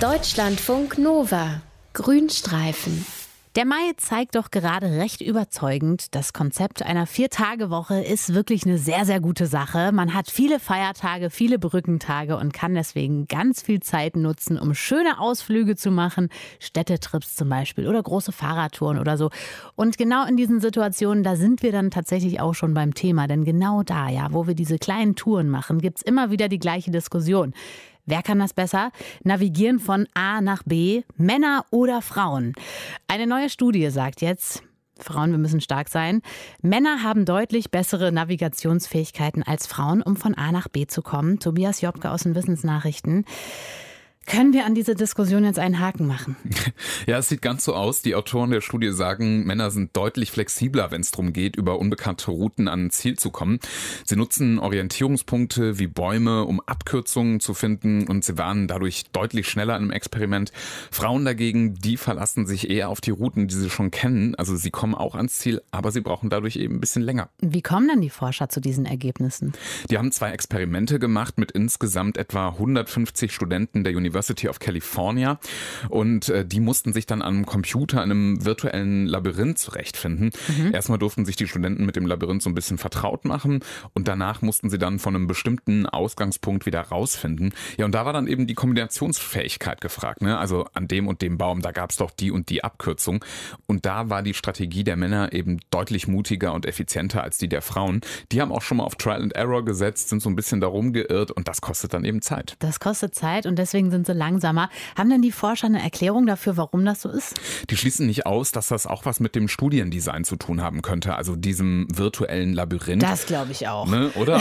Deutschlandfunk Nova. Grünstreifen. Der Mai zeigt doch gerade recht überzeugend, das Konzept einer 4-Tage-Woche ist wirklich eine sehr, sehr gute Sache. Man hat viele Feiertage, viele Brückentage und kann deswegen ganz viel Zeit nutzen, um schöne Ausflüge zu machen, Städtetrips zum Beispiel oder große Fahrradtouren oder so. Und genau in diesen Situationen, da sind wir dann tatsächlich auch schon beim Thema. Denn genau da, ja, wo wir diese kleinen Touren machen, gibt's immer wieder die gleiche Diskussion. Wer kann das besser? Navigieren von A nach B, Männer oder Frauen? Eine neue Studie sagt jetzt, Frauen, wir müssen stark sein. Männer haben deutlich bessere Navigationsfähigkeiten als Frauen, um von A nach B zu kommen. Tobias Jobke aus den Wissensnachrichten. Können wir an diese Diskussion jetzt einen Haken machen? Ja, es sieht ganz so aus. Die Autoren der Studie sagen, Männer sind deutlich flexibler, wenn es darum geht, über unbekannte Routen an ein Ziel zu kommen. Sie nutzen Orientierungspunkte wie Bäume, um Abkürzungen zu finden und sie waren dadurch deutlich schneller im Experiment. Frauen dagegen, die verlassen sich eher auf die Routen, die sie schon kennen. Also sie kommen auch ans Ziel, aber sie brauchen dadurch eben ein bisschen länger. Wie kommen denn die Forscher zu diesen Ergebnissen? Die haben 2 Experimente gemacht mit insgesamt etwa 150 Studenten der University of California und die mussten sich dann am Computer in einem virtuellen Labyrinth zurechtfinden. Erstmal durften sich die Studenten mit dem Labyrinth so ein bisschen vertraut machen und danach mussten sie dann von einem bestimmten Ausgangspunkt wieder rausfinden. Ja, und da war dann eben die Kombinationsfähigkeit gefragt, ne? Also an dem und dem Baum, da gab es doch die und die Abkürzung. Und da war die Strategie der Männer eben deutlich mutiger und effizienter als die der Frauen. Die haben auch schon mal auf Trial and Error gesetzt, sind so ein bisschen darum geirrt und das kostet dann eben Zeit. Das kostet Zeit und deswegen sind sie langsamer. Haben denn die Forscher eine Erklärung dafür, warum das so ist? Die schließen nicht aus, dass das auch was mit dem Studiendesign zu tun haben könnte, also diesem virtuellen Labyrinth. Das glaube ich auch. Ne, oder?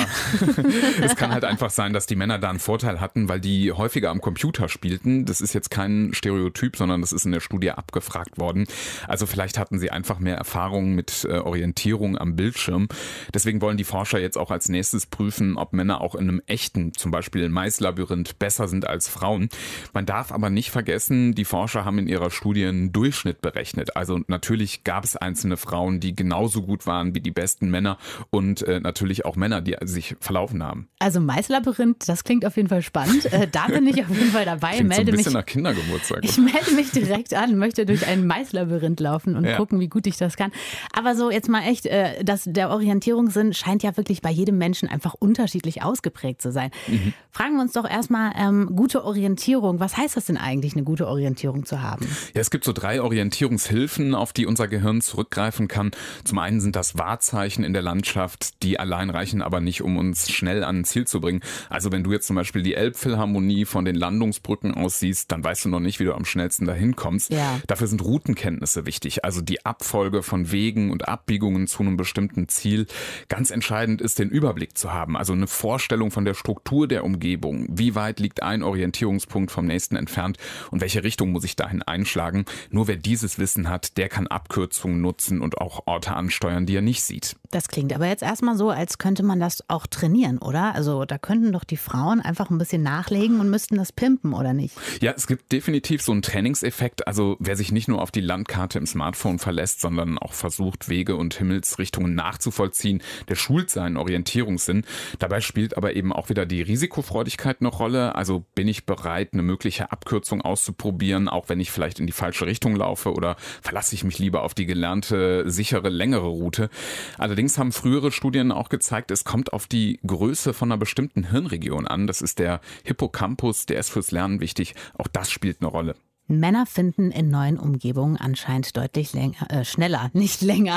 Es kann halt einfach sein, dass die Männer da einen Vorteil hatten, weil die häufiger am Computer spielten. Das ist jetzt kein Stereotyp, sondern das ist in der Studie abgefragt worden. Also vielleicht hatten sie einfach mehr Erfahrung mit Orientierung am Bildschirm. Deswegen wollen die Forscher jetzt auch als nächstes prüfen, ob Männer auch in einem echten, zum Beispiel Maislabyrinth, besser sind als Frauen. Man darf aber nicht vergessen, die Forscher haben in ihrer Studie einen Durchschnitt berechnet. Also natürlich gab es einzelne Frauen, die genauso gut waren wie die besten Männer und natürlich auch Männer, die sich verlaufen haben. Also Maislabyrinth, das klingt auf jeden Fall spannend. Da bin ich auf jeden Fall dabei. Klingt so ein bisschen nach Kindergeburtstag. Ich melde mich direkt an, möchte durch ein Maislabyrinth laufen und gucken, wie gut ich das kann. Aber so jetzt mal echt, der Orientierungssinn scheint ja wirklich bei jedem Menschen einfach unterschiedlich ausgeprägt zu sein. Fragen wir uns doch erstmal, gute Orientierung. Was heißt das denn eigentlich, eine gute Orientierung zu haben? Ja, es gibt so 3 Orientierungshilfen, auf die unser Gehirn zurückgreifen kann. Zum einen sind das Wahrzeichen in der Landschaft, die allein reichen aber nicht, um uns schnell an ein Ziel zu bringen. Also wenn du jetzt zum Beispiel die Elbphilharmonie von den Landungsbrücken aus siehst, dann weißt du noch nicht, wie du am schnellsten dahin kommst. Ja. Dafür sind Routenkenntnisse wichtig, also die Abfolge von Wegen und Abbiegungen zu einem bestimmten Ziel. Ganz entscheidend ist, den Überblick zu haben, also eine Vorstellung von der Struktur der Umgebung. Wie weit liegt ein Orientierungspunkt vom nächsten entfernt und welche Richtung muss ich dahin einschlagen? Nur wer dieses Wissen hat, der kann Abkürzungen nutzen und auch Orte ansteuern, die er nicht sieht. Das klingt aber jetzt erstmal so, als könnte man das auch trainieren, oder? Also da könnten doch die Frauen einfach ein bisschen nachlegen und müssten das pimpen, oder nicht? Ja, es gibt definitiv so einen Trainingseffekt. Also wer sich nicht nur auf die Landkarte im Smartphone verlässt, sondern auch versucht, Wege und Himmelsrichtungen nachzuvollziehen, der schult seinen Orientierungssinn. Dabei spielt aber eben auch wieder die Risikofreudigkeit eine Rolle. Also bin ich bereit, eine mögliche Abkürzung auszuprobieren, auch wenn ich vielleicht in die falsche Richtung laufe, oder verlasse ich mich lieber auf die gelernte, sichere, längere Route. Allerdings haben frühere Studien auch gezeigt, es kommt auf die Größe von einer bestimmten Hirnregion an. Das ist der Hippocampus, der ist fürs Lernen wichtig. Auch das spielt eine Rolle. Männer finden in neuen Umgebungen anscheinend deutlich schneller, nicht länger,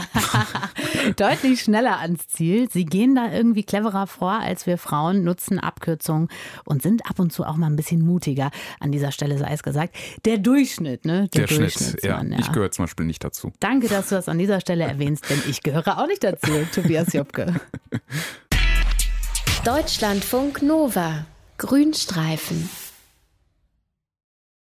deutlich schneller ans Ziel. Sie gehen da irgendwie cleverer vor als wir Frauen, nutzen Abkürzungen und sind ab und zu auch mal ein bisschen mutiger. An dieser Stelle sei es gesagt, der Durchschnitt, ne? Der Schnitt, ja. Ich gehöre zum Beispiel nicht dazu. Danke, dass du das an dieser Stelle erwähnst, denn ich gehöre auch nicht dazu, Tobias Jobke. Deutschlandfunk Nova. Grünstreifen.